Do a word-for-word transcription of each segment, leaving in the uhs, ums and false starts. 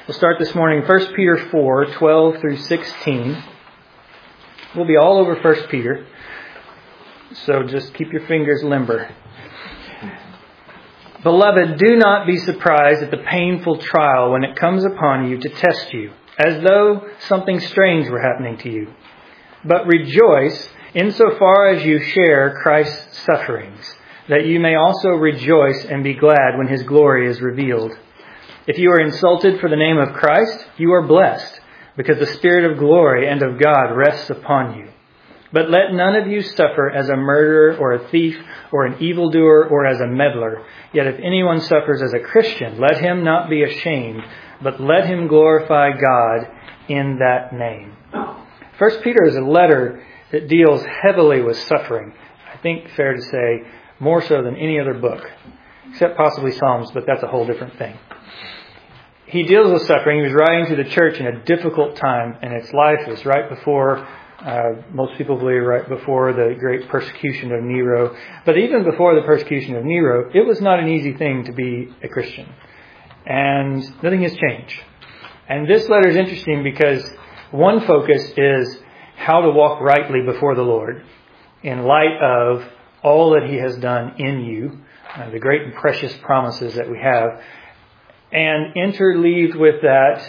We'll start this morning, First Peter four, twelve through sixteen. We'll be all over First Peter, so just keep your fingers limber. Beloved, do not be surprised at the painful trial when it comes upon you to test you, as though something strange were happening to you. But rejoice insofar as you share Christ's sufferings, that you may also rejoice and be glad when His glory is revealed. If you are insulted for the name of Christ, you are blessed, because the Spirit of glory and of God rests upon you. But let none of you suffer as a murderer or a thief or an evildoer or as a meddler. Yet if anyone suffers as a Christian, let him not be ashamed, but let him glorify God in that name. First Peter is a letter that deals heavily with suffering. I think fair to say more so than any other book, except possibly Psalms, but that's a whole different thing. He deals with suffering. He was writing to the church in a difficult time, and its life was right before, uh, most people believe right before the great persecution of Nero. But even before the persecution of Nero, it was not an easy thing to be a Christian. And nothing has changed. And this letter is interesting because one focus is how to walk rightly before the Lord in light of all that He has done in you, uh, the great and precious promises that we have. And interleaved with that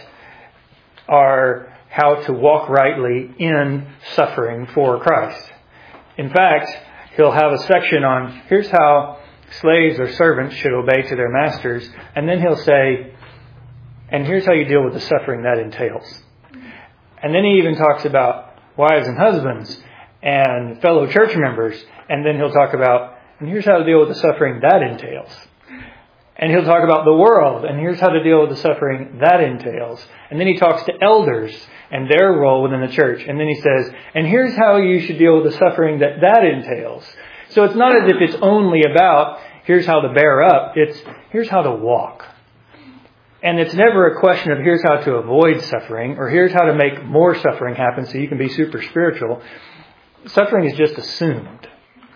are how to walk rightly in suffering for Christ. In fact, he'll have a section on here's how slaves or servants should obey to their masters. And then he'll say, and here's how you deal with the suffering that entails. And then he even talks about wives and husbands and fellow church members. And then he'll talk about, and here's how to deal with the suffering that entails. And he'll talk about the world, and here's how to deal with the suffering that entails. And then he talks to elders and their role within the church. And then he says, and here's how you should deal with the suffering that that entails. So it's not as if it's only about, here's how to bear up. It's, here's how to walk. And it's never a question of here's how to avoid suffering, or here's how to make more suffering happen so you can be super spiritual. Suffering is just assumed.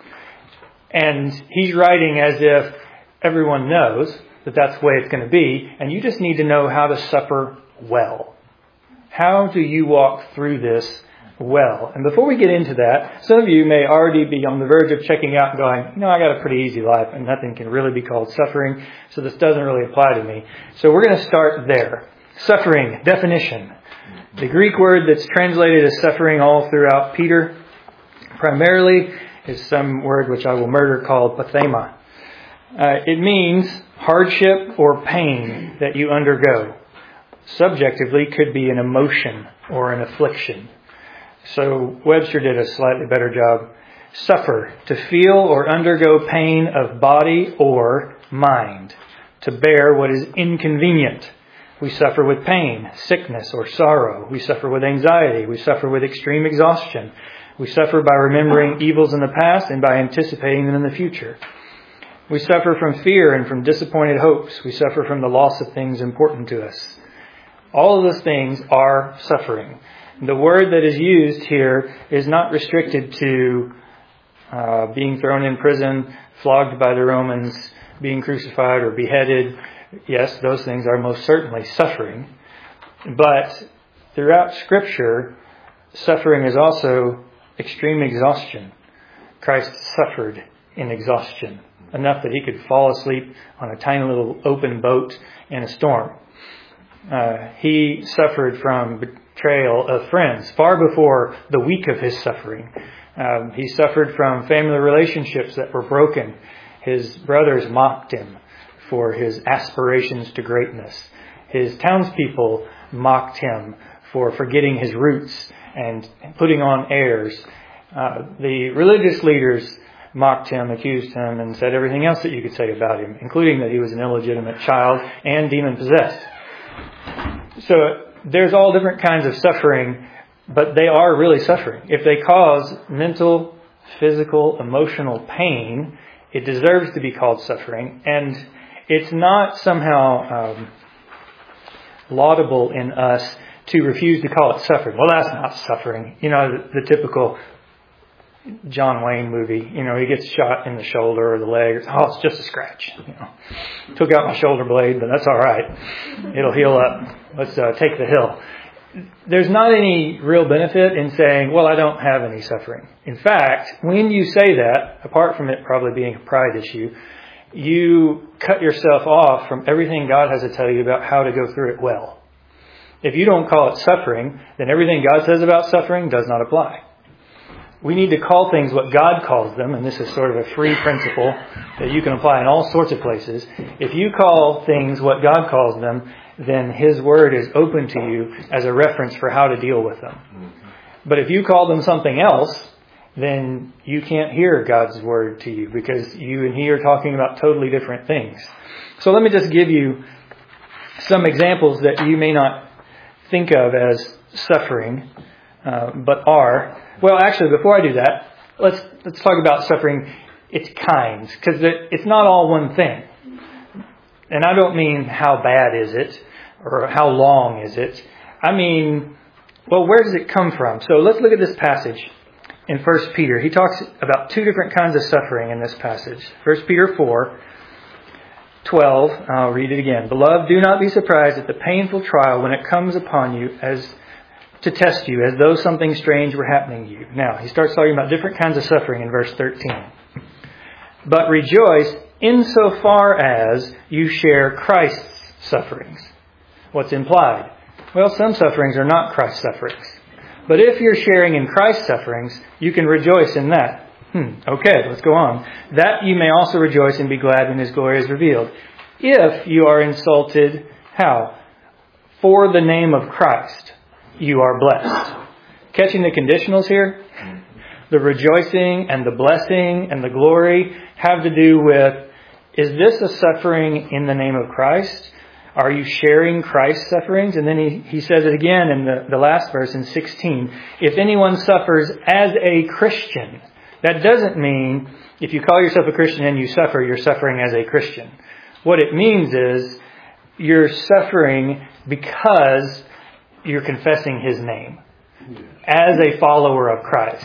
And he's writing as if everyone knows that that's the way it's going to be, and you just need to know how to suffer well. How do you walk through this well? And before we get into that, some of you may already be on the verge of checking out and going, you know, I got a pretty easy life and nothing can really be called suffering, so this doesn't really apply to me. So we're going to start there. Suffering, definition. The Greek word that's translated as suffering all throughout Peter primarily is some word which I will murder called pathema. Uh, it means hardship or pain that you undergo. Subjectively, could be an emotion or an affliction. So Webster did a slightly better job. Suffer, to feel or undergo pain of body or mind. To bear what is inconvenient. We suffer with pain, sickness, or sorrow. We suffer with anxiety. We suffer with extreme exhaustion. We suffer by remembering evils in the past and by anticipating them in the future. We suffer from fear and from disappointed hopes. We suffer from the loss of things important to us. All of those things are suffering. The word that is used here is not restricted to uh, being thrown in prison, flogged by the Romans, being crucified or beheaded. Yes, those things are most certainly suffering. But throughout Scripture, suffering is also extreme exhaustion. Christ suffered in exhaustion, enough that he could fall asleep on a tiny little open boat in a storm. Uh, he suffered from betrayal of friends far before the week of his suffering. Um, he suffered from family relationships that were broken. His brothers mocked him for his aspirations to greatness. His townspeople mocked him for forgetting his roots and putting on airs. Uh, the religious leaders mocked him, accused him, and said everything else that you could say about him, including that he was an illegitimate child and demon-possessed. So there's all different kinds of suffering, but they are really suffering. If they cause mental, physical, emotional pain, it deserves to be called suffering. And it's not somehow um, laudable in us to refuse to call it suffering. Well, that's not suffering. You know, the, the typical, John Wayne movie. You know, he gets shot in the shoulder or the leg. Oh, it's just a scratch. You know, took out my shoulder blade, but that's all right. It'll heal up. Let's uh, take the hill. There's not any real benefit in saying, well, I don't have any suffering. In fact, when you say that, apart from it probably being a pride issue, you cut yourself off from everything God has to tell you about how to go through it well. If you don't call it suffering, then everything God says about suffering does not apply. We need to call things what God calls them, and this is sort of a free principle that you can apply in all sorts of places. If you call things what God calls them, then His Word is open to you as a reference for how to deal with them. But if you call them something else, then you can't hear God's Word to you because you and He are talking about totally different things. So let me just give you some examples that you may not think of as suffering, uh, but are. Well, actually, before I do that, let's let's talk about suffering, its kinds, because it's not all one thing. And I don't mean how bad is it or how long is it. I mean, well, where does it come from? So let's look at this passage in First Peter. He talks about two different kinds of suffering in this passage. First Peter four, twelve, I'll read it again. Beloved, do not be surprised at the painful trial when it comes upon you as to test you, as though something strange were happening to you. Now, he starts talking about different kinds of suffering in verse thirteen. But rejoice insofar as you share Christ's sufferings. What's implied? Well, some sufferings are not Christ's sufferings. But if you're sharing in Christ's sufferings, you can rejoice in that. Hmm, okay, let's go on. That you may also rejoice and be glad when His glory is revealed. If you are insulted, how? For the name of Christ, you are blessed. Catching the conditionals here? The rejoicing and the blessing and the glory have to do with, is this a suffering in the name of Christ? Are you sharing Christ's sufferings? And then he, he says it again in the, the last verse in sixteen. If anyone suffers as a Christian, that doesn't mean if you call yourself a Christian and you suffer, you're suffering as a Christian. What it means is you're suffering because you're confessing His name as a follower of Christ.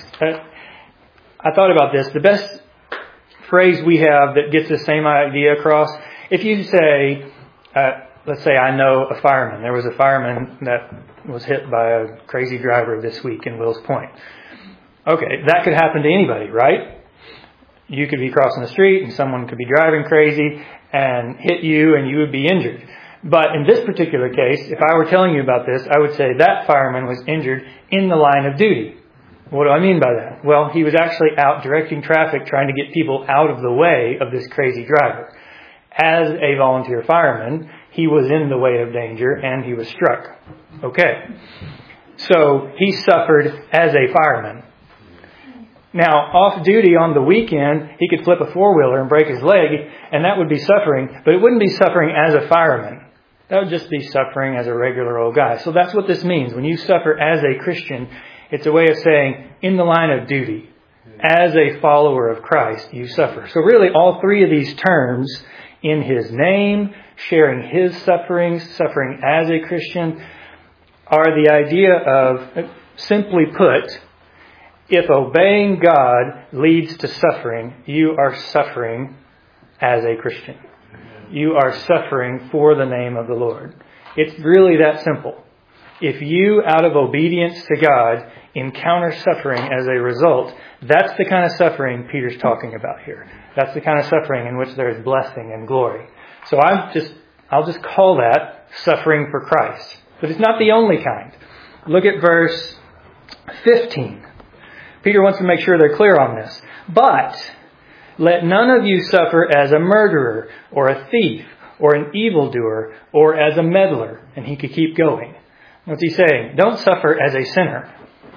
I thought about this. The best phrase we have that gets the same idea across, if you say, uh, let's say I know a fireman. There was a fireman that was hit by a crazy driver this week in Wills Point. Okay, that could happen to anybody, right? You could be crossing the street and someone could be driving crazy and hit you and you would be injured. But in this particular case, if I were telling you about this, I would say that fireman was injured in the line of duty. What do I mean by that? Well, he was actually out directing traffic, trying to get people out of the way of this crazy driver. As a volunteer fireman, he was in the way of danger and he was struck. Okay. So he suffered as a fireman. Now, off duty on the weekend, he could flip a four-wheeler and break his leg, and that would be suffering, but it wouldn't be suffering as a fireman. That would just be suffering as a regular old guy. So that's what this means. When you suffer as a Christian, it's a way of saying, in the line of duty, as a follower of Christ, you suffer. So really, all three of these terms, in His name, sharing His sufferings, suffering as a Christian, are the idea of, simply put, if obeying God leads to suffering, you are suffering as a Christian. You are suffering for the name of the Lord. It's really that simple. If you, out of obedience to God, encounter suffering as a result, that's the kind of suffering Peter's talking about here. That's the kind of suffering in which there is blessing and glory. So I'm just, I'll just call that suffering for Christ. But it's not the only kind. Look at verse fifteen. Peter wants to make sure they're clear on this. But let none of you suffer as a murderer or a thief or an evildoer or as a meddler. And he could keep going. What's he saying? Don't suffer as a sinner.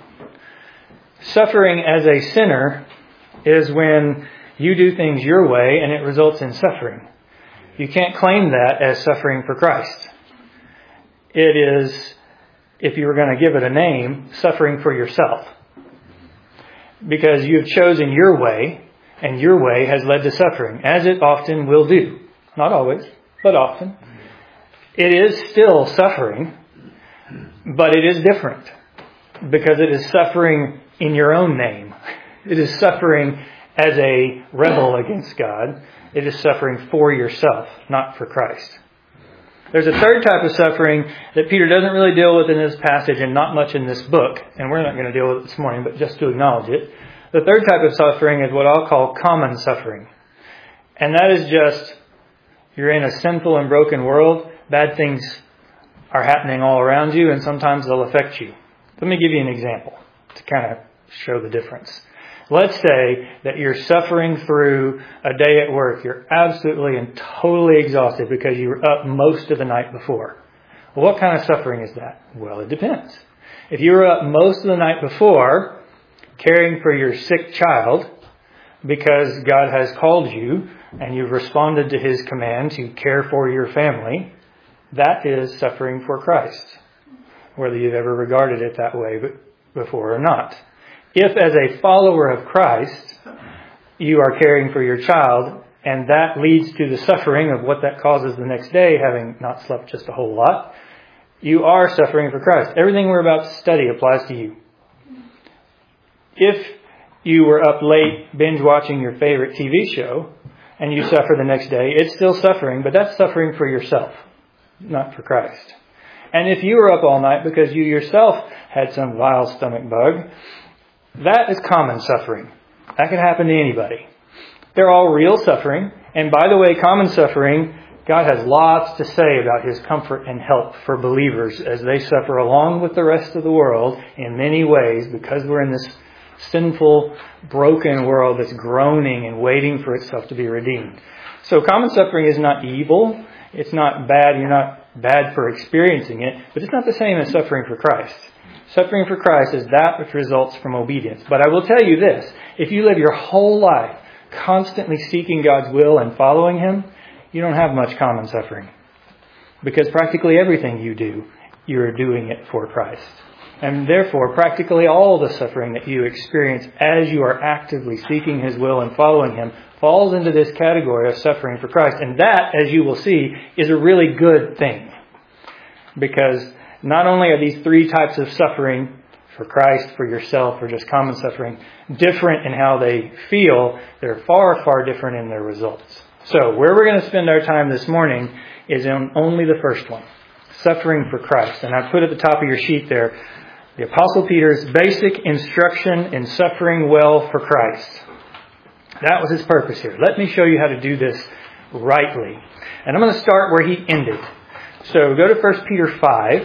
Suffering as a sinner is when you do things your way and it results in suffering. You can't claim that as suffering for Christ. It is, if you were going to give it a name, suffering for yourself. Because you've chosen your way, and your way has led to suffering, as it often will do. Not always, but often. It is still suffering, but it is different. Because it is suffering in your own name. It is suffering as a rebel against God. It is suffering for yourself, not for Christ. There's a third type of suffering that Peter doesn't really deal with in this passage and not much in this book, and we're not going to deal with it this morning, but just to acknowledge it. The third type of suffering is what I'll call common suffering. And that is just, you're in a sinful and broken world, bad things are happening all around you, and sometimes they'll affect you. Let me give you an example to kind of show the difference. Let's say that you're suffering through a day at work. You're absolutely and totally exhausted because you were up most of the night before. Well, what kind of suffering is that? Well, it depends. If you were up most of the night before caring for your sick child because God has called you and you've responded to His command to care for your family, that is suffering for Christ, whether you've ever regarded it that way before or not. If as a follower of Christ, you are caring for your child, and that leads to the suffering of what that causes the next day, having not slept just a whole lot, you are suffering for Christ. Everything we're about to study applies to you. If you were up late binge watching your favorite T V show, and you suffer the next day, it's still suffering, but that's suffering for yourself, not for Christ. And if you were up all night because you yourself had some vile stomach bug, that is common suffering. That can happen to anybody. They're all real suffering. And by the way, common suffering, God has lots to say about His comfort and help for believers as they suffer along with the rest of the world in many ways because we're in this sinful, broken world that's groaning and waiting for itself to be redeemed. So common suffering is not evil. It's not bad. You're not bad for experiencing it. But it's not the same as suffering for Christ. Suffering for Christ is that which results from obedience. But I will tell you this. If you live your whole life constantly seeking God's will and following Him, you don't have much common suffering. Because practically everything you do, you're doing it for Christ. And therefore, practically all the suffering that you experience as you are actively seeking His will and following Him falls into this category of suffering for Christ. And that, as you will see, is a really good thing. Because not only are these three types of suffering, for Christ, for yourself, or just common suffering, different in how they feel, they're far, far different in their results. So, where we're going to spend our time this morning is on only the first one, suffering for Christ. And I put at the top of your sheet there, the Apostle Peter's basic instruction in suffering well for Christ. That was his purpose here. Let me show you how to do this rightly. And I'm going to start where he ended. So, go to First Peter five.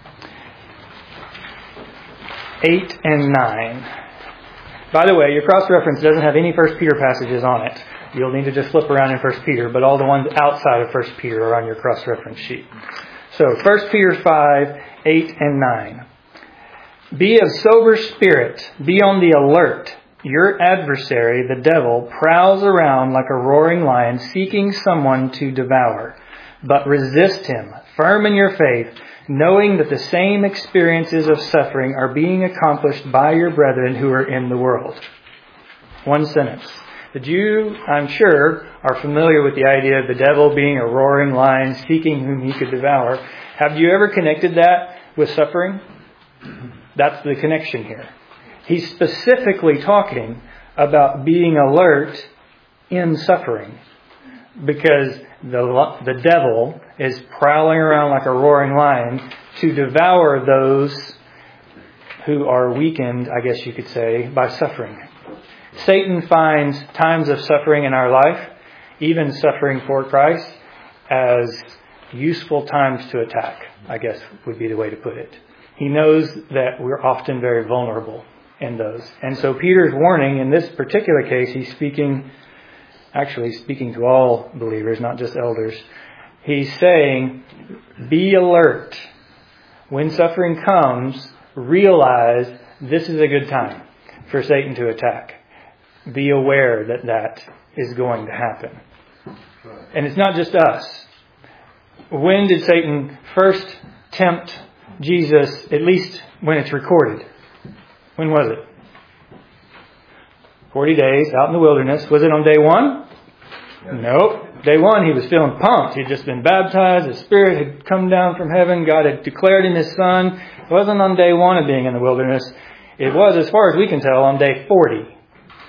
eight and nine. By the way, your cross-reference doesn't have any First Peter passages on it. You'll need to just flip around in First Peter, but all the ones outside of First Peter are on your cross-reference sheet. So, First Peter five, eight and nine. Be of sober spirit. Be on the alert. Your adversary, the devil, prowls around like a roaring lion, seeking someone to devour. But resist him, firm in your faith, knowing that the same experiences of suffering are being accomplished by your brethren who are in the world. One sentence. The Jew, I'm sure, are familiar with the idea of the devil being a roaring lion seeking whom he could devour. Have you ever connected that with suffering? That's the connection here. He's specifically talking about being alert in suffering, because the the devil is prowling around like a roaring lion to devour those who are weakened, I guess you could say, by suffering. Satan finds times of suffering in our life, even suffering for Christ, as useful times to attack, I guess would be the way to put it. He knows that we're often very vulnerable in those. And so Peter's warning in this particular case, he's speaking, actually speaking to all believers, not just elders. He's saying, be alert. When suffering comes, realize this is a good time for Satan to attack. Be aware that that is going to happen. And it's not just us. When did Satan first tempt Jesus, at least when it's recorded? When was it? Forty days out in the wilderness. Was it on day one? Yes. Nope. Day one, he was feeling pumped. He'd just been baptized. The Spirit had come down from heaven. God had declared in His Son. It wasn't on day one of being in the wilderness. It was, as far as we can tell, on day forty.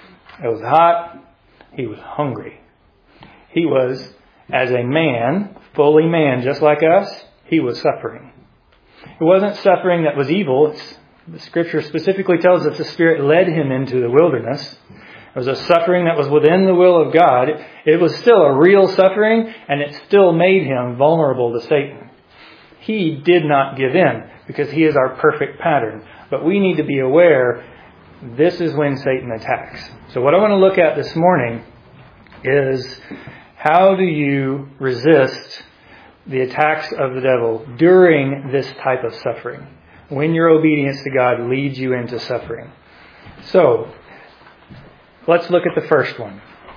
It was hot. He was hungry. He was, as a man, fully man, just like us, he was suffering. It wasn't suffering that was evil. It's, the Scripture specifically tells us the Spirit led him into the wilderness. It was a suffering that was within the will of God. It was still a real suffering, and it still made him vulnerable to Satan. He did not give in because he is our perfect pattern. But we need to be aware this is when Satan attacks. So what I want to look at this morning is how do you resist the attacks of the devil during this type of suffering, when your obedience to God leads you into suffering. So, let's look at the first one.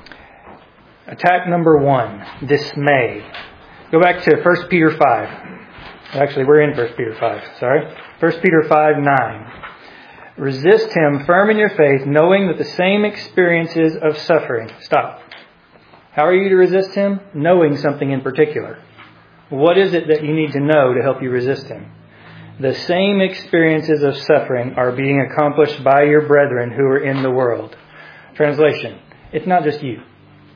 Attack number one, dismay. Go back to First Peter five. Actually, we're in First Peter five, sorry. First Peter five nine. Resist him firm in your faith, knowing that the same experiences of suffering. Stop. How are you to resist him? Knowing something in particular. What is it that you need to know to help you resist him? The same experiences of suffering are being accomplished by your brethren who are in the world. Translation. It's not just you.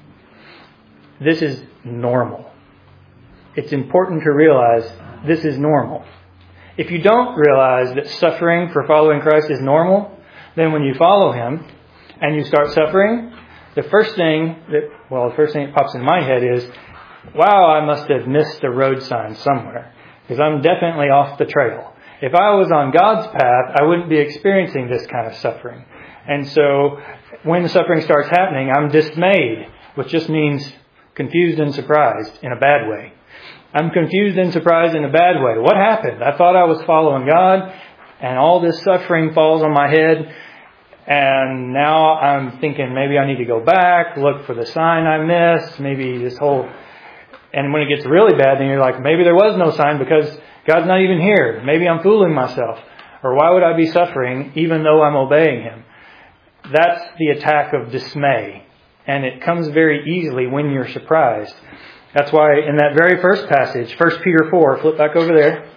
This is normal. It's important to realize this is normal. If you don't realize that suffering for following Christ is normal, then when you follow him and you start suffering, the first thing that, well, the first thing that pops in my head is, wow, I must have missed a road sign somewhere because I'm definitely off the trail. If I was on God's path, I wouldn't be experiencing this kind of suffering. And so when the suffering starts happening, I'm dismayed, which just means confused and surprised in a bad way. I'm confused and surprised in a bad way. What happened? I thought I was following God, and all this suffering falls on my head, and now I'm thinking maybe I need to go back, look for the sign I missed, maybe this whole... And when it gets really bad, then you're like, maybe there was no sign because God's not even here. Maybe I'm fooling myself. Or why would I be suffering even though I'm obeying him? That's the attack of dismay. And it comes very easily when you're surprised. That's why in that very first passage, First Peter four, flip back over there.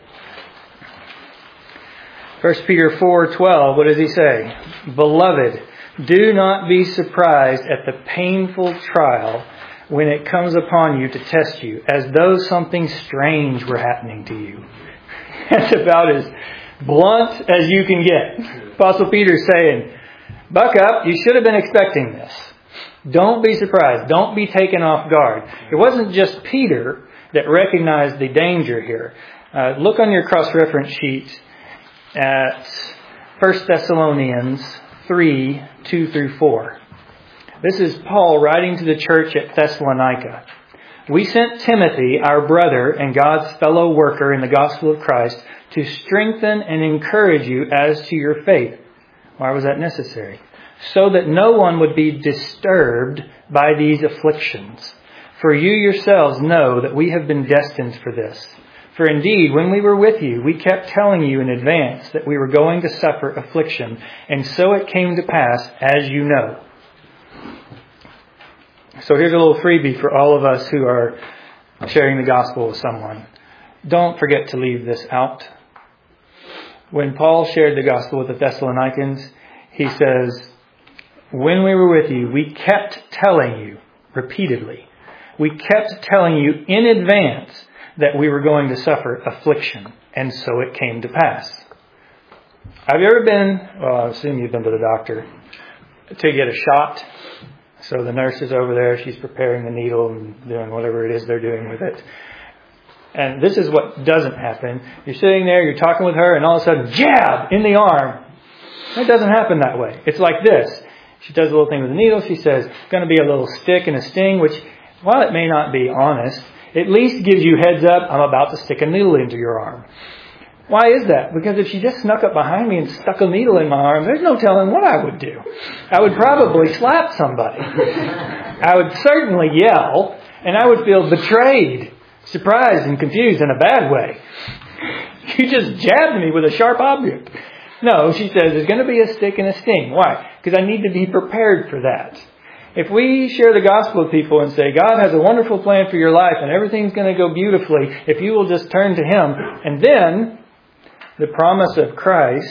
First Peter four twelve, what does he say? Beloved, do not be surprised at the painful trial when it comes upon you to test you, as though something strange were happening to you. That's about as blunt as you can get. Apostle Peter's saying, buck up, you should have been expecting this. Don't be surprised. Don't be taken off guard. It wasn't just Peter that recognized the danger here. Uh, look on your cross-reference sheet at First Thessalonians three, two through four. This is Paul writing to the church at Thessalonica. We sent Timothy, our brother and God's fellow worker in the gospel of Christ, to strengthen and encourage you as to your faith. Why was that necessary? So that no one would be disturbed by these afflictions. For you yourselves know that we have been destined for this. For indeed, when we were with you, we kept telling you in advance that we were going to suffer affliction, and so it came to pass, as you know. So here's a little freebie for all of us who are sharing the gospel with someone. Don't forget to leave this out. When Paul shared the gospel with the Thessalonians, he says, when we were with you, we kept telling you repeatedly. We kept telling you in advance that we were going to suffer affliction. And so it came to pass. Have you ever been, well, I assume you've been to the doctor, to get a shot? So the nurse is over there, she's preparing the needle and doing whatever it is they're doing with it. And this is what doesn't happen. You're sitting there, you're talking with her, and all of a sudden, jab in the arm. It doesn't happen that way. It's like this. She does a little thing with the needle. She says, it's going to be a little stick and a sting, which, while it may not be honest, at least gives you heads up, I'm about to stick a needle into your arm. Why is that? Because if she just snuck up behind me and stuck a needle in my arm, there's no telling what I would do. I would probably slap somebody. I would certainly yell, and I would feel betrayed, surprised, and confused in a bad way. You just jabbed me with a sharp object. No, she says, there's going to be a stick and a sting. Why? Because I need to be prepared for that. If we share the gospel with people and say, God has a wonderful plan for your life and everything's going to go beautifully if you will just turn to Him, and then the promise of Christ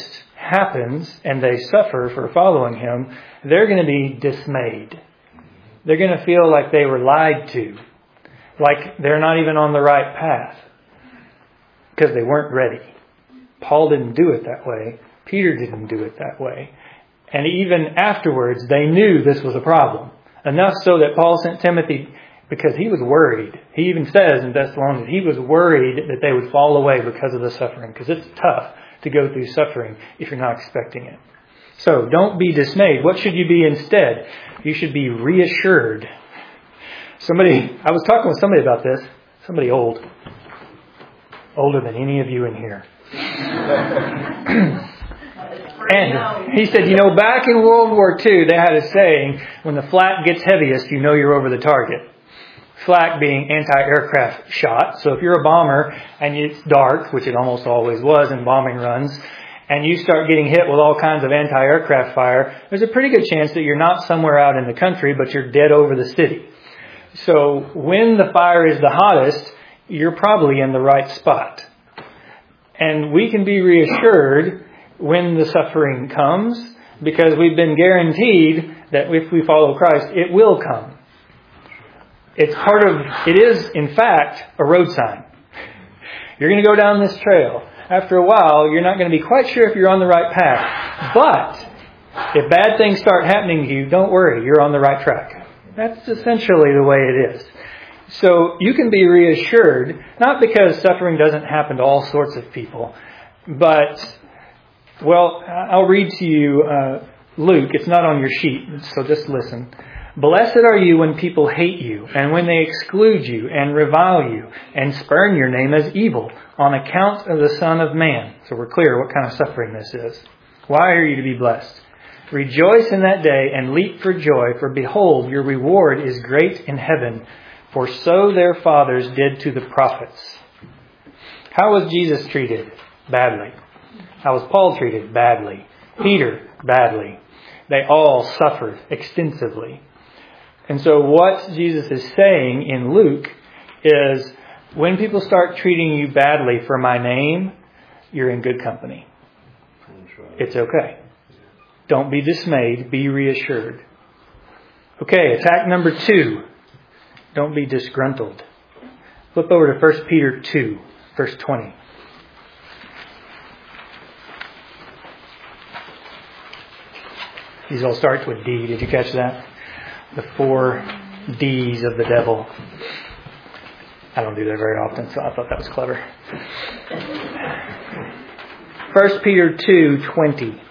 happens and they suffer for following Him, they're going to be dismayed. They're going to feel like they were lied to, like they're not even on the right path because they weren't ready. Paul didn't do it that way. Peter didn't do it that way. And even afterwards, they knew this was a problem. Enough so that Paul sent Timothy because he was worried. He even says in Thessalonians, he was worried that they would fall away because of the suffering. Because it's tough to go through suffering if you're not expecting it. So don't be dismayed. What should you be instead? You should be reassured. Somebody, I was talking with somebody about this. Somebody old. Older than any of you in here. And he said, you know, back in World War Two, they had a saying, when the flak gets heaviest, you know you're over the target. Flak being anti-aircraft shot. So if you're a bomber and it's dark, which it almost always was in bombing runs, and you start getting hit with all kinds of anti-aircraft fire, there's a pretty good chance that you're not somewhere out in the country, but you're dead over the city. So when the fire is the hottest, you're probably in the right spot. And we can be reassured when the suffering comes, because we've been guaranteed that if we follow Christ, it will come. It's part of, it is in fact a road sign. You're going to go down this trail. After a while, you're not going to be quite sure if you're on the right path. But if bad things start happening to you, don't worry, you're on the right track. That's essentially the way it is. So you can be reassured, not because suffering doesn't happen to all sorts of people, but, well, I'll read to you uh, Luke. It's not on your sheet, so just listen. Blessed are you when people hate you, and when they exclude you, and revile you, and spurn your name as evil, on account of the Son of Man. So we're clear what kind of suffering this is. Why are you to be blessed? Rejoice in that day, and leap for joy, for behold, your reward is great in heaven, for so their fathers did to the prophets. How was Jesus treated? Badly. How was Paul treated? Badly. Peter? Badly. They all suffered extensively. And so what Jesus is saying in Luke is, when people start treating you badly for my name, you're in good company. It's okay. Don't be dismayed. Be reassured. Okay, attack number two. Don't be disgruntled. Flip over to First Peter two, verse twenty. These all start with D. Did you catch that? The four D's of the devil. I don't do that very often, so I thought that was clever. First Peter two twenty.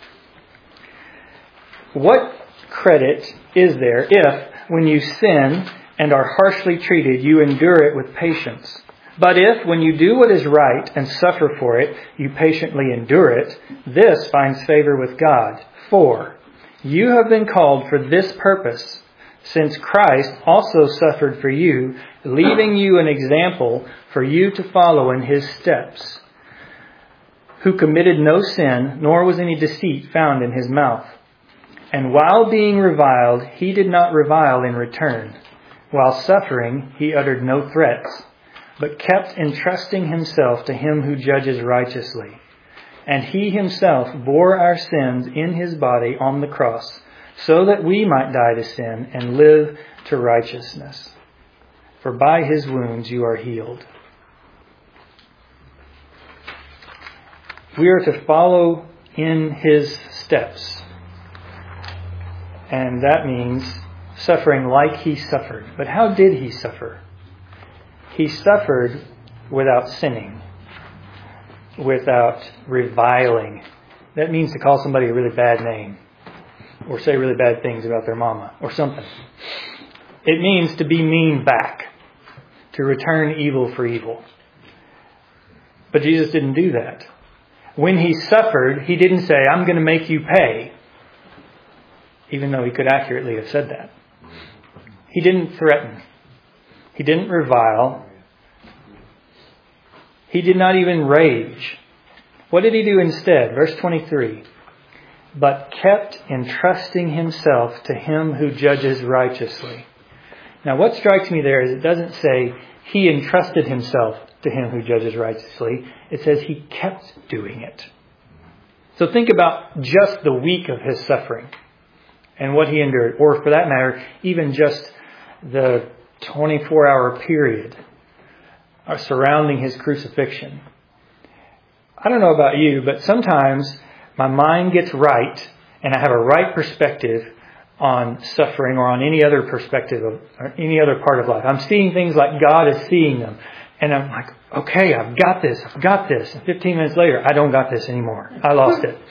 What credit is there if, when you sin and are harshly treated, you endure it with patience? But if, when you do what is right and suffer for it, you patiently endure it, this finds favor with God. For you have been called for this purpose, since Christ also suffered for you, leaving you an example for you to follow in His steps, who committed no sin, nor was any deceit found in His mouth. And while being reviled, He did not revile in return. While suffering, He uttered no threats, but kept entrusting Himself to Him who judges righteously. And He Himself bore our sins in His body on the cross, so that we might die to sin and live to righteousness. For by His wounds you are healed. We are to follow in His steps. And that means suffering like He suffered. But how did He suffer? He suffered without sinning, without reviling. That means to call somebody a really bad name, or say really bad things about their mama, or something. It means to be mean back, to return evil for evil. But Jesus didn't do that. When He suffered, He didn't say, I'm going to make you pay, even though He could accurately have said that. He didn't threaten. He didn't revile. He did not even rage. What did He do instead? Verse twenty-three. But kept entrusting Himself to Him who judges righteously. Now what strikes me there is it doesn't say He entrusted Himself to Him who judges righteously. It says He kept doing it. So think about just the week of his suffering and what he endured, or for that matter, even just the twenty-four hour period surrounding his crucifixion. I don't know about you, but sometimes my mind gets right and I have a right perspective on suffering or on any other perspective of or any other part of life. I'm seeing things like God is seeing them. And I'm like, okay, I've got this, I've got this. And fifteen minutes later, I don't got this anymore. I lost it.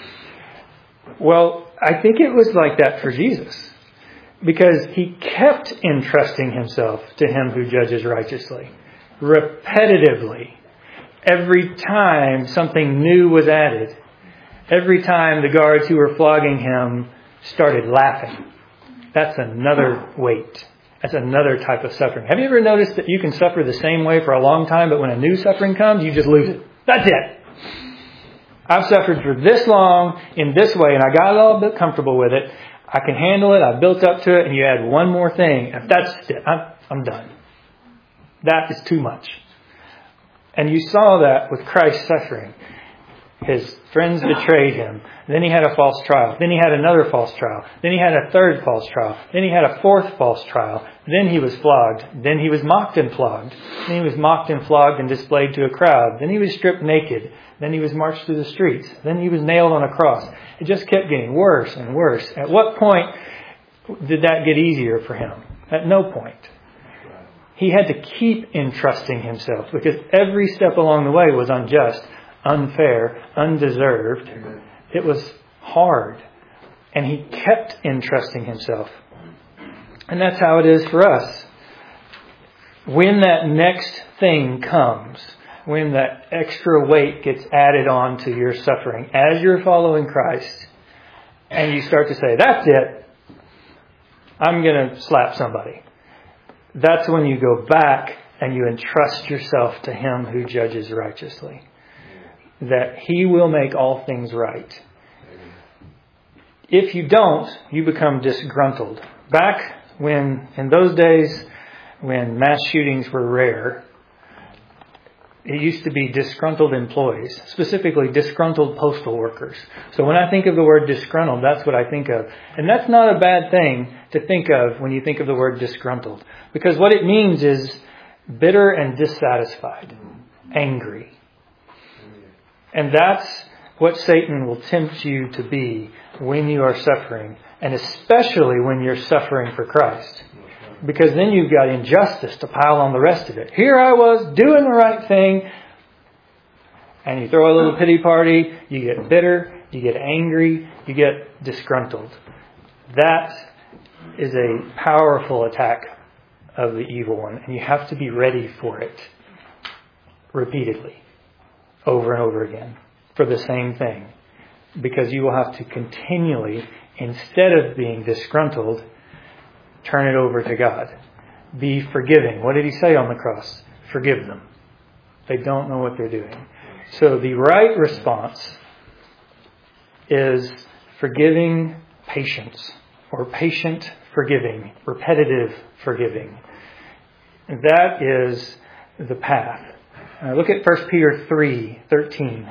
Well, I think it was like that for Jesus. Because he kept entrusting himself to him who judges righteously. Repetitively. Every time something new was added. Every time the guards who were flogging him started laughing. That's another weight. That's another type of suffering. Have you ever noticed that you can suffer the same way for a long time, but when a new suffering comes, you just lose it? That's it. I've suffered for this long in this way, and I got a little bit comfortable with it. I can handle it. I've built up to it, and you add one more thing. If that's it, I'm, I'm done. That is too much. And you saw that with Christ's suffering. His friends betrayed him. Then he had a false trial. Then he had another false trial. Then he had a third false trial. Then he had a fourth false trial. Then he was flogged. Then he was mocked and flogged. Then he was mocked and flogged and displayed to a crowd. Then he was stripped naked. Then he was marched through the streets. Then he was nailed on a cross. It just kept getting worse and worse. At what point did that get easier for him? At no point. He had to keep entrusting himself because every step along the way was unjust, unfair, undeserved. It was hard. And he kept entrusting himself. And that's how it is for us. When that next thing comes, when that extra weight gets added on to your suffering as you're following Christ, and you start to say, that's it, I'm going to slap somebody. That's when you go back and you entrust yourself to him who judges righteously. That he will make all things right. If you don't, you become disgruntled. Back when, in those days, when mass shootings were rare, it used to be disgruntled employees, specifically disgruntled postal workers. So when I think of the word disgruntled, that's what I think of. And that's not a bad thing to think of when you think of the word disgruntled. Because what it means is bitter and dissatisfied, angry. And that's what Satan will tempt you to be when you are suffering, and especially when you're suffering for Christ. Because then you've got injustice to pile on the rest of it. Here I was doing the right thing, and you throw a little pity party, you get bitter, you get angry, you get disgruntled. That is a powerful attack of the evil one, and you have to be ready for it repeatedly. Over and over again for the same thing. Because you will have to continually, instead of being disgruntled, turn it over to God. Be forgiving. What did he say on the cross? Forgive them. They don't know what they're doing. So the right response is forgiving patience, or patient forgiving, repetitive forgiving. That is the path. Uh, look at First Peter three thirteen.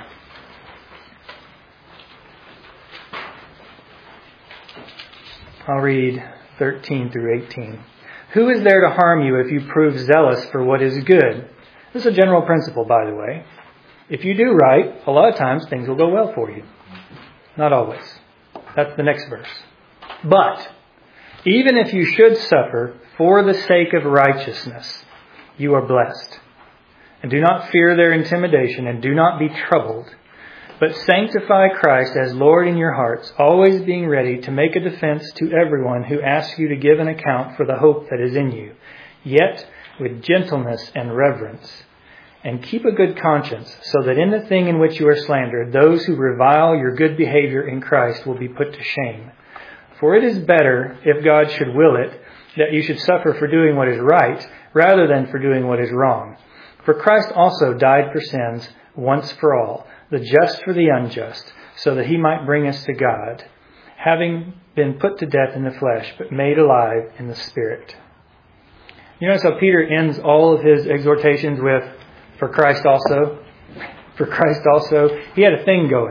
I'll read thirteen through eighteen. Who is there to harm you if you prove zealous for what is good? This is a general principle, by the way. If you do right, a lot of times things will go well for you. Not always. That's the next verse. But even if you should suffer for the sake of righteousness, you are blessed. And do not fear their intimidation, and do not be troubled. But sanctify Christ as Lord in your hearts, always being ready to make a defense to everyone who asks you to give an account for the hope that is in you, yet with gentleness and reverence. And keep a good conscience, so that in the thing in which you are slandered, those who revile your good behavior in Christ will be put to shame. For it is better, if God should will it, that you should suffer for doing what is right, rather than for doing what is wrong. For Christ also died for sins once for all, the just for the unjust, so that he might bring us to God, having been put to death in the flesh, but made alive in the Spirit. You notice how Peter ends all of his exhortations with, for Christ also. For Christ also. He had a thing going.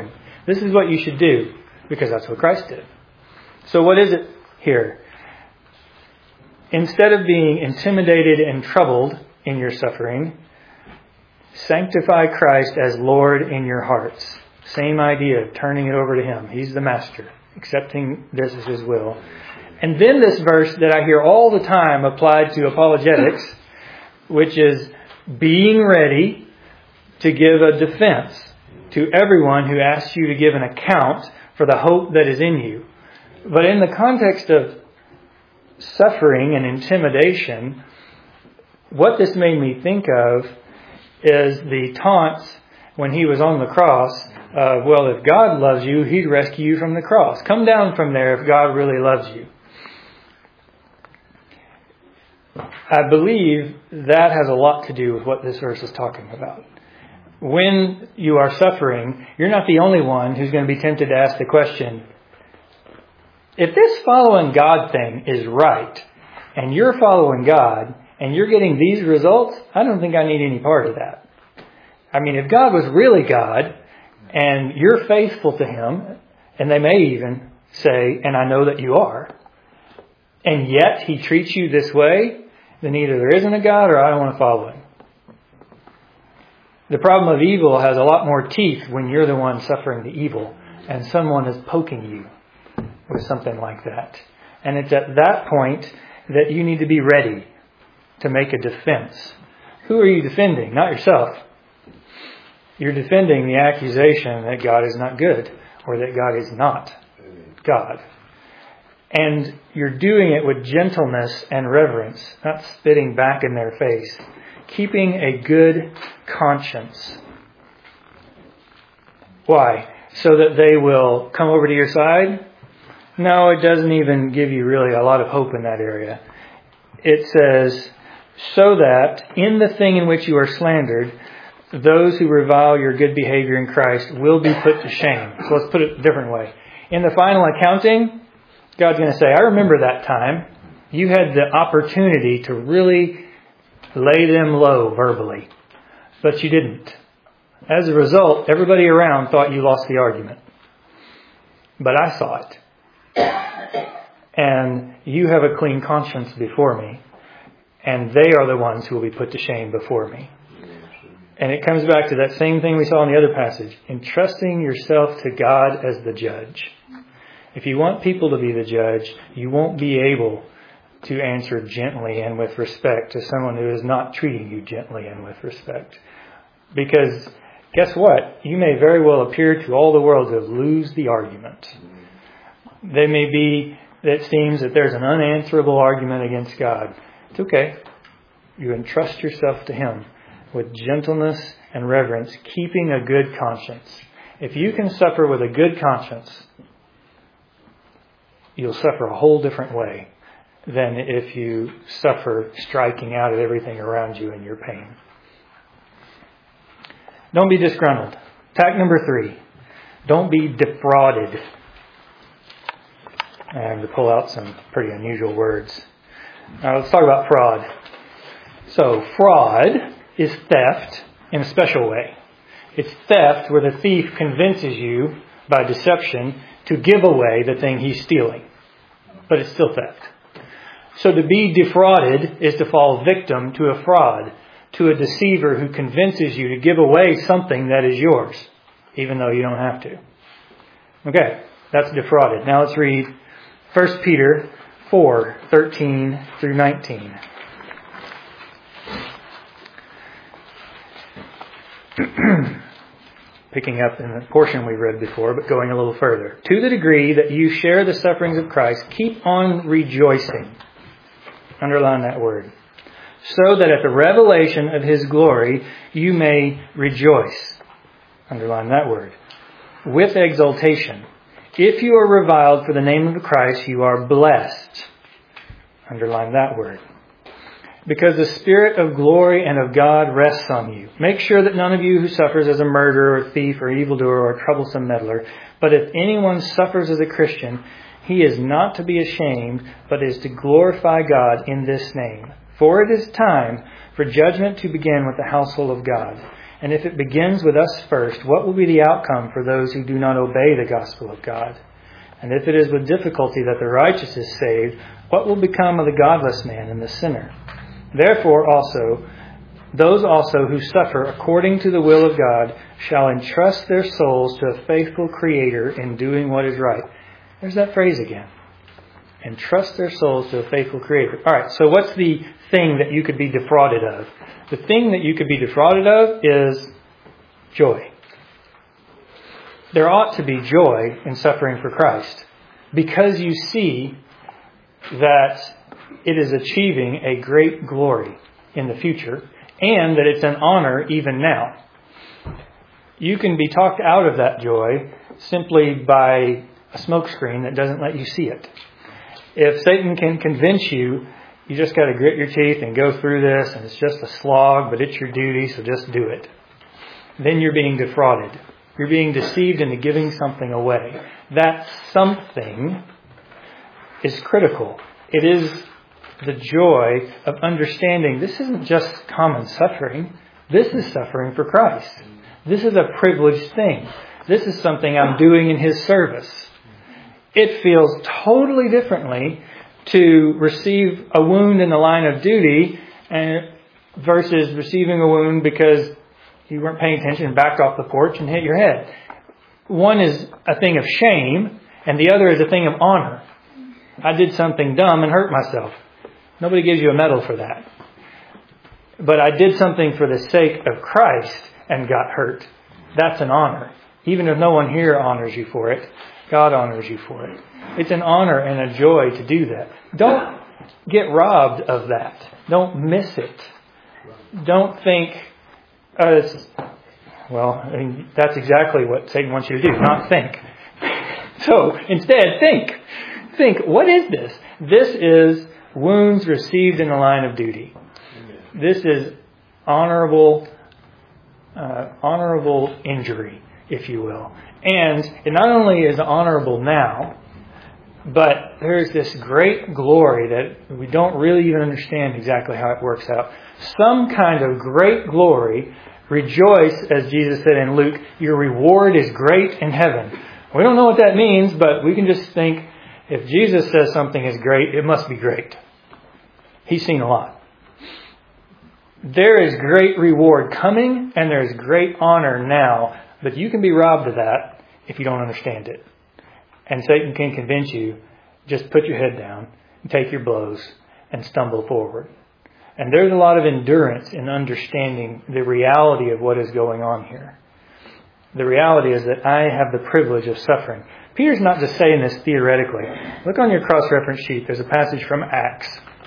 This is what you should do, because that's what Christ did. So what is it here? Instead of being intimidated and troubled in your suffering, sanctify Christ as Lord in your hearts. Same idea, turning it over to Him. He's the master, accepting this as His will. And then this verse that I hear all the time applied to apologetics, which is being ready to give a defense to everyone who asks you to give an account for the hope that is in you. But in the context of suffering and intimidation, what this made me think of is the taunts when He was on the cross of, well, if God loves you, He'd rescue you from the cross. Come down from there if God really loves you. I believe that has a lot to do with what this verse is talking about. When you are suffering, you're not the only one who's going to be tempted to ask the question, if this following God thing is right, and you're following God, and you're getting these results, I don't think I need any part of that. I mean, if God was really God, and you're faithful to Him, and they may even say, and I know that you are, and yet He treats you this way, then either there isn't a God or I don't want to follow Him. The problem of evil has a lot more teeth when you're the one suffering the evil, and someone is poking you with something like that. And it's at that point that you need to be ready to make a defense. Who are you defending? Not yourself. You're defending the accusation that God is not good, or that God is not God. And you're doing it with gentleness and reverence, not spitting back in their face. Keeping a good conscience. Why? So that they will come over to your side? No, it doesn't even give you really a lot of hope in that area. It says, so that in the thing in which you are slandered, those who revile your good behavior in Christ will be put to shame. So let's put it a different way. In the final accounting, God's going to say, I remember that time. You had the opportunity to really lay them low verbally, but you didn't. As a result, everybody around thought you lost the argument. But I saw it. And you have a clean conscience before me, and they are the ones who will be put to shame before me. And it comes back to that same thing we saw in the other passage, entrusting yourself to God as the judge. If you want people to be the judge, you won't be able to answer gently and with respect to someone who is not treating you gently and with respect. Because guess what? You may very well appear to all the world to lose the argument. There may be that it seems that there's an unanswerable argument against God. It's okay. You entrust yourself to Him with gentleness and reverence, keeping a good conscience. If you can suffer with a good conscience, you'll suffer a whole different way than if you suffer striking out at everything around you in your pain. Don't be disgruntled. Tack number three. Don't be defrauded. I have to pull out some pretty unusual words. Now let's talk about fraud. So fraud is theft in a special way. It's theft where the thief convinces you by deception to give away the thing he's stealing. But it's still theft. So to be defrauded is to fall victim to a fraud, to a deceiver who convinces you to give away something that is yours, even though you don't have to. Okay, that's defrauded. Now let's read First Peter four, thirteen through nineteen. Picking up in the portion we read before, but going a little further. To the degree that you share the sufferings of Christ, keep on rejoicing. Underline that word. So that at the revelation of His glory, you may rejoice. Underline that word. With exultation. If you are reviled for the name of Christ, you are blessed. Underline that word. Because the Spirit of glory and of God rests on you. Make sure that none of you who suffers as a murderer or thief or evildoer or troublesome meddler, but if anyone suffers as a Christian, he is not to be ashamed, but is to glorify God in this name. For it is time for judgment to begin with the household of God. And if it begins with us first, what will be the outcome for those who do not obey the gospel of God? And if it is with difficulty that the righteous is saved, what will become of the godless man and the sinner? Therefore also, those also who suffer according to the will of God shall entrust their souls to a faithful Creator in doing what is right. There's that phrase again. Entrust their souls to a faithful Creator. All right, so what's the thing that you could be defrauded of? The thing that you could be defrauded of is joy. There ought to be joy in suffering for Christ because you see that it is achieving a great glory in the future and that it's an honor even now. You can be talked out of that joy simply by a smokescreen that doesn't let you see it. If Satan can convince you, you just got to grit your teeth and go through this and it's just a slog, but it's your duty, so just do it. Then you're being defrauded. You're being deceived into giving something away. That something is critical. It is the joy of understanding this isn't just common suffering. This is suffering for Christ. This is a privileged thing. This is something I'm doing in His service. It feels totally differently to receive a wound in the line of duty and versus receiving a wound because you weren't paying attention and backed off the porch and hit your head. One is a thing of shame and the other is a thing of honor. I did something dumb and hurt myself. Nobody gives you a medal for that. But I did something for the sake of Christ and got hurt. That's an honor. Even if no one here honors you for it, God honors you for it. It's an honor and a joy to do that. Don't get robbed of that. Don't miss it. Don't think, uh, well, I mean, that's exactly what Satan wants you to do, not think. So instead, think. Think, what is this? This is wounds received in the line of duty. This is honorable, uh, honorable injury, if you will. And it not only is honorable now, but there's this great glory that we don't really even understand exactly how it works out. Some kind of great glory. Rejoice, as Jesus said in Luke, your reward is great in heaven. We don't know what that means, but we can just think, if Jesus says something is great, it must be great. He's seen a lot. There is great reward coming, and there is great honor now, but you can be robbed of that if you don't understand it. And Satan can convince you, just put your head down, and take your blows, and stumble forward. And there's a lot of endurance in understanding the reality of what is going on here. The reality is that I have the privilege of suffering. Peter's not just saying this theoretically. Look on your cross-reference sheet. There's a passage from Acts.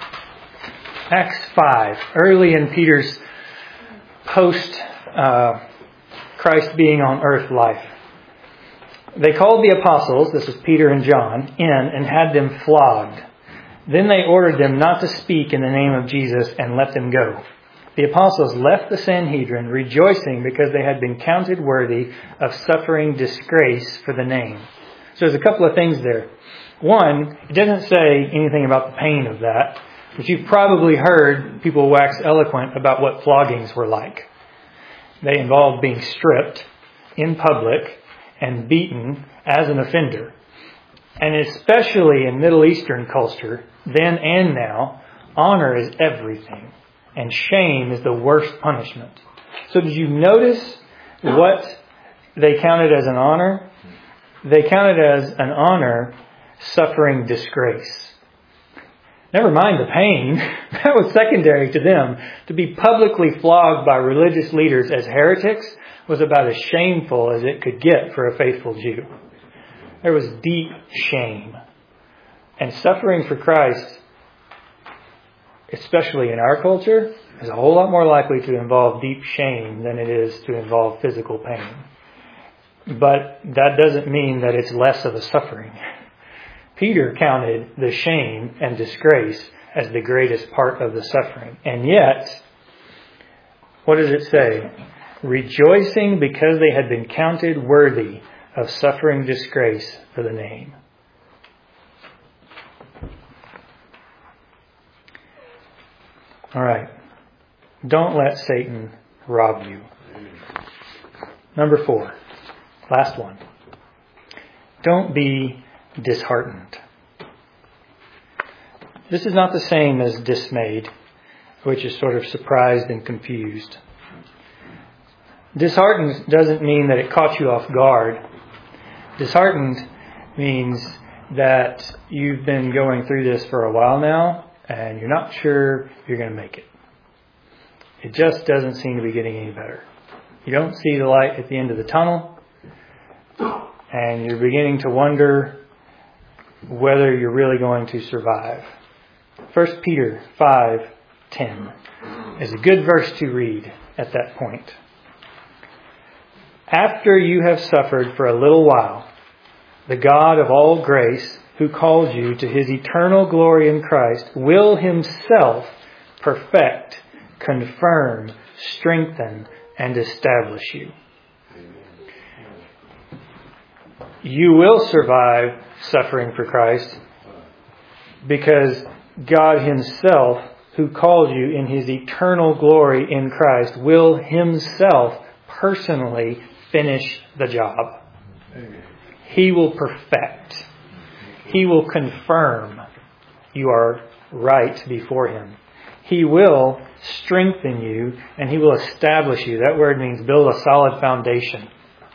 Acts five, early in Peter's post uh, Christ being on earth life. They called the apostles, this is Peter and John, in and had them flogged. Then they ordered them not to speak in the name of Jesus and let them go. The apostles left the Sanhedrin rejoicing because they had been counted worthy of suffering disgrace for the name. So there's a couple of things there. One, it doesn't say anything about the pain of that, but you've probably heard people wax eloquent about what floggings were like. They involved being stripped in public and beaten as an offender. And especially in Middle Eastern culture, then and now, honor is everything. And shame is the worst punishment. So did you notice what they counted as an honor? They counted as an honor suffering disgrace. Never mind the pain. That was secondary to them. To be publicly flogged by religious leaders as heretics was about as shameful as it could get for a faithful Jew. There was deep shame. And suffering for Christ, especially in our culture, is a whole lot more likely to involve deep shame than it is to involve physical pain. But that doesn't mean that it's less of a suffering. Peter counted the shame and disgrace as the greatest part of the suffering. And yet, what does it say? Rejoicing because they had been counted worthy of suffering disgrace for the name. All right. Don't let Satan rob you. Number four, last one. Don't be disheartened. This is not the same as dismayed, which is sort of surprised and confused. Disheartened doesn't mean that it caught you off guard. Disheartened means that you've been going through this for a while now and you're not sure you're going to make it. It just doesn't seem to be getting any better. You don't see the light at the end of the tunnel, and you're beginning to wonder whether you're really going to survive. First Peter five ten is a good verse to read at that point. After you have suffered for a little while, the God of all grace, who called you to His eternal glory in Christ, will Himself perfect, confirm, strengthen, and establish you. You will survive suffering for Christ because God Himself, who called you in His eternal glory in Christ, will Himself personally finish the job. He will perfect. He will confirm you are right before Him. He will strengthen you and He will establish you. That word means build a solid foundation.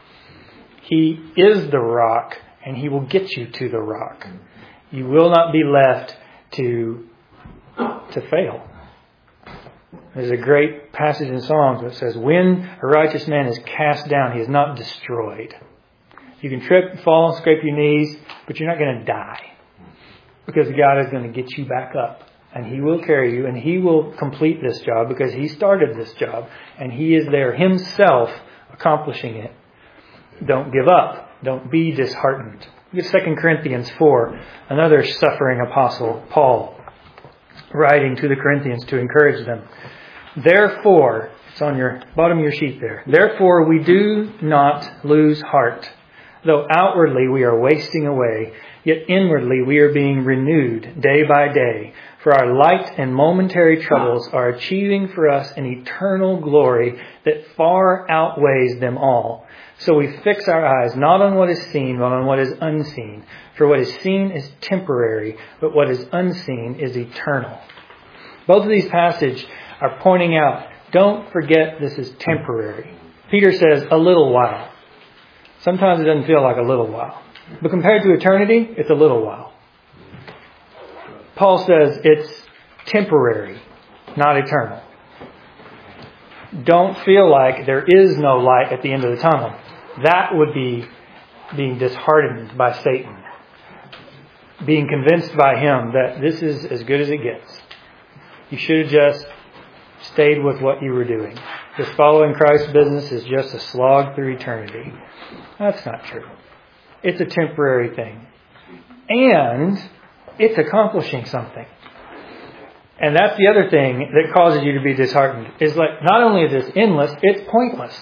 He is the rock and He will get you to the rock. You will not be left to, to fail. There's a great passage in Psalms that says, when a righteous man is cast down, he is not destroyed. You can trip, fall, scrape your knees, but you're not going to die. Because God is going to get you back up. And He will carry you and He will complete this job because He started this job. And He is there Himself accomplishing it. Don't give up. Don't be disheartened. Look at Second Corinthians four, another suffering apostle, Paul, writing to the Corinthians to encourage them. Therefore, it's on your bottom of your sheet there. Therefore, we do not lose heart. Though outwardly we are wasting away, yet inwardly we are being renewed day by day. For our light and momentary troubles are achieving for us an eternal glory that far outweighs them all. So we fix our eyes not on what is seen, but on what is unseen. For what is seen is temporary, but what is unseen is eternal. Both of these passages are pointing out, don't forget this is temporary. Peter says, a little while. Sometimes it doesn't feel like a little while. But compared to eternity, it's a little while. Paul says it's temporary, not eternal. Don't feel like there is no light at the end of the tunnel. That would be being disheartened by Satan. Being convinced by him that this is as good as it gets. You should have just stayed with what you were doing. This following Christ's business is just a slog through eternity. That's not true. It's a temporary thing. And it's accomplishing something. And that's the other thing that causes you to be disheartened. Is like, not only is this endless, it's pointless.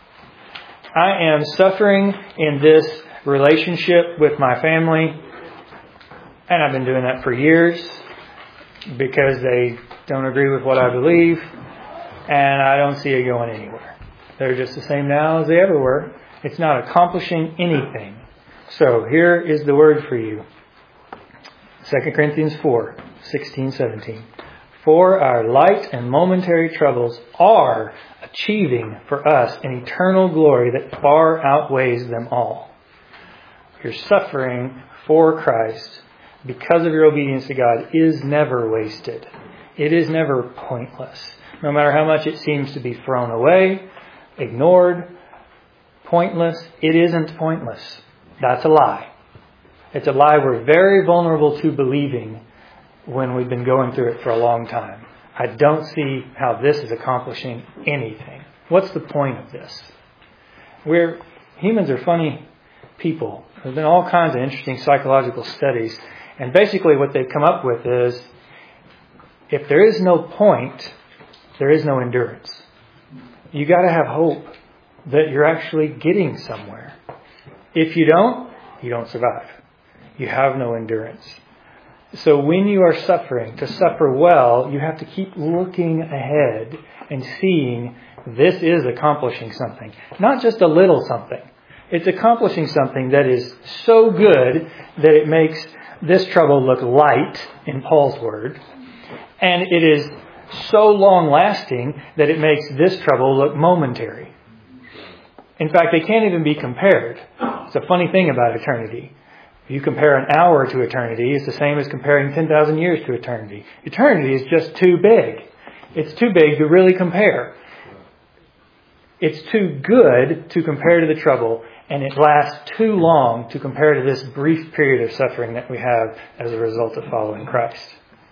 I am suffering in this relationship with my family. And I've been doing that for years. Because they don't agree with what I believe. And I don't see it going anywhere. They're just the same now as they ever were. It's not accomplishing anything. So here is the word for you. Second Corinthians four, sixteen, seventeen. For our light and momentary troubles are achieving for us an eternal glory that far outweighs them all. Your suffering for Christ because of your obedience to God is never wasted. It is never pointless. No matter how much it seems to be thrown away, ignored, pointless, it isn't pointless. That's a lie. It's a lie we're very vulnerable to believing when we've been going through it for a long time. I don't see how this is accomplishing anything. What's the point of this? We're, humans are funny people. There's been all kinds of interesting psychological studies. And basically what they've come up with is, if there is no point, there is no endurance. You got to have hope that you're actually getting somewhere. If you don't, you don't survive. You have no endurance. So when you are suffering, to suffer well, you have to keep looking ahead and seeing this is accomplishing something. Not just a little something. It's accomplishing something that is so good that it makes this trouble look light, in Paul's word. And it is so long-lasting that it makes this trouble look momentary. In fact, they can't even be compared. It's a funny thing about eternity. If you compare an hour to eternity, it's the same as comparing ten thousand years to eternity. Eternity is just too big. It's too big to really compare. It's too good to compare to the trouble, and it lasts too long to compare to this brief period of suffering that we have as a result of following Christ.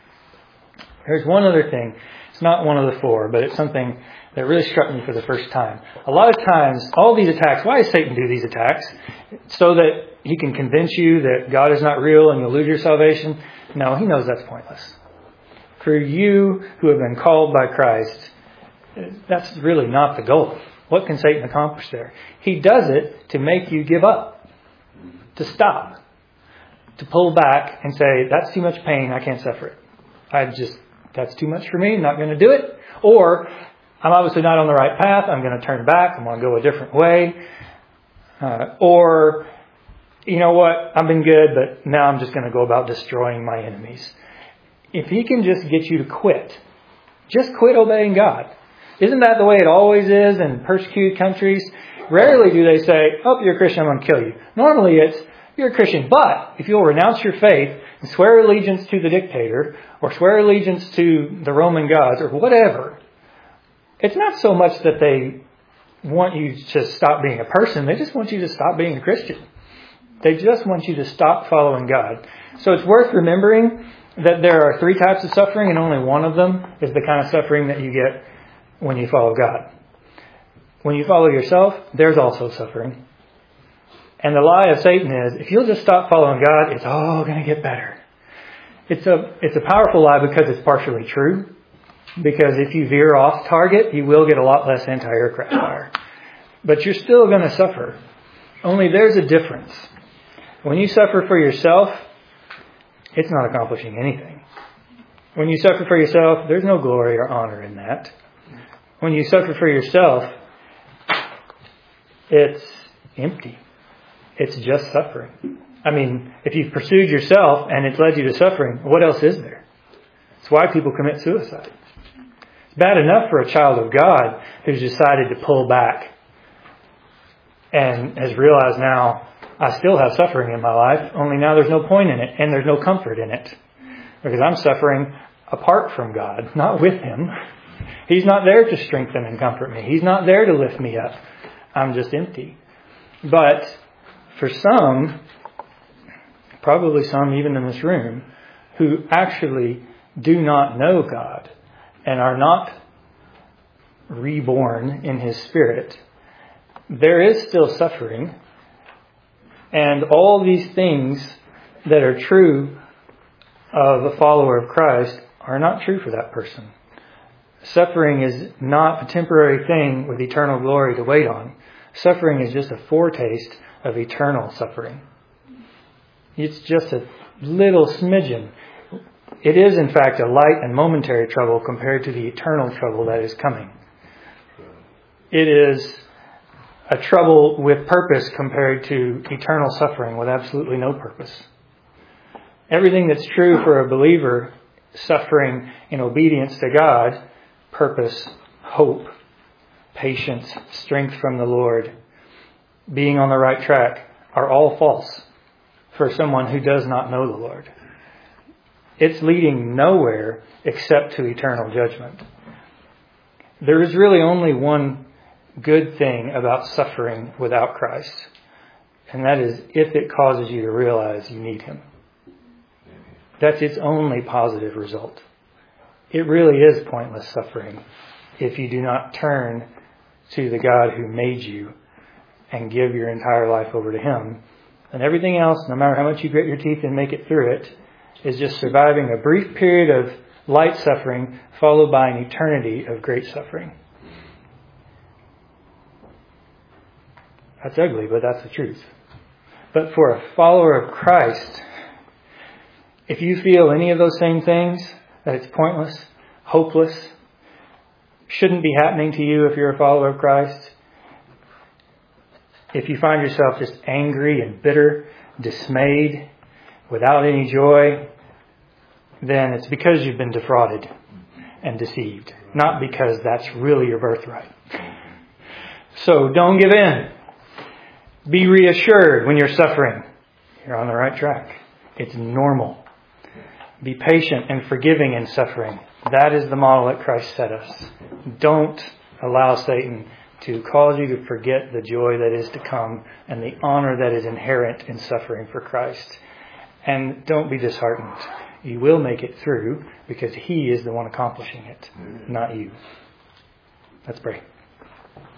There's one other thing. It's not one of the four, but it's something that really struck me for the first time. A lot of times, all these attacks, why does Satan do these attacks? So that he can convince you that God is not real and you'll lose your salvation? No, he knows that's pointless. For you who have been called by Christ, that's really not the goal. What can Satan accomplish there? He does it to make you give up, to stop, to pull back and say, that's too much pain, I can't suffer it. I just, that's too much for me, I'm not going to do it. Or, I'm obviously not on the right path, I'm going to turn back, I'm going to go a different way. Uh, or, you know what, I've been good, but now I'm just going to go about destroying my enemies. If he can just get you to quit, just quit obeying God. Isn't that the way it always is in persecuted countries? Rarely do they say, oh, you're a Christian, I'm going to kill you. Normally it's, you're a Christian, but if you'll renounce your faith and swear allegiance to the dictator, or swear allegiance to the Roman gods, or whatever, it's not so much that they want you to stop being a person, they just want you to stop being a Christian. They just want you to stop following God. So it's worth remembering that there are three types of suffering, and only one of them is the kind of suffering that you get when you follow God. When you follow yourself, there's also suffering. And the lie of Satan is, if you'll just stop following God, it's all going to get better. It's a, it's a powerful lie because it's partially true. Because if you veer off target, you will get a lot less anti-aircraft fire. But you're still going to suffer. Only there's a difference. When you suffer for yourself, it's not accomplishing anything. When you suffer for yourself, there's no glory or honor in that. When you suffer for yourself, it's empty. It's just suffering. I mean, if you've pursued yourself and it's led you to suffering, what else is there? It's why people commit suicide. It's bad enough for a child of God who's decided to pull back and has realized now, I still have suffering in my life, only now there's no point in it and there's no comfort in it. Because I'm suffering apart from God, not with Him. He's not there to strengthen and comfort me. He's not there to lift me up. I'm just empty. But for some, probably some even in this room, who actually do not know God and are not reborn in His Spirit, there is still suffering. And all these things that are true of a follower of Christ are not true for that person. Suffering is not a temporary thing with eternal glory to wait on. Suffering is just a foretaste of eternal suffering. It's just a little smidgen. It is, in fact, a light and momentary trouble compared to the eternal trouble that is coming. It is a trouble with purpose compared to eternal suffering with absolutely no purpose. Everything that's true for a believer, suffering in obedience to God, purpose, hope, patience, strength from the Lord, being on the right track, are all false for someone who does not know the Lord. It's leading nowhere except to eternal judgment. There is really only one good thing about suffering without Christ, and that is if it causes you to realize you need Him. That's its only positive result. It really is pointless suffering if you do not turn to the God who made you and give your entire life over to Him. And everything else, no matter how much you grit your teeth and make it through it, is just surviving a brief period of light suffering followed by an eternity of great suffering. That's ugly, but that's the truth. But for a follower of Christ, if you feel any of those same things, that it's pointless, hopeless, shouldn't be happening to you if you're a follower of Christ. If you find yourself just angry and bitter, dismayed, without any joy, then it's because you've been defrauded and deceived, not because that's really your birthright. So don't give in. Be reassured when you're suffering. You're on the right track. It's normal. Be patient and forgiving in suffering. That is the model that Christ set us. Don't allow Satan to cause you to forget the joy that is to come and the honor that is inherent in suffering for Christ. And don't be disheartened. You will make it through because He is the one accomplishing it, not you. Let's pray.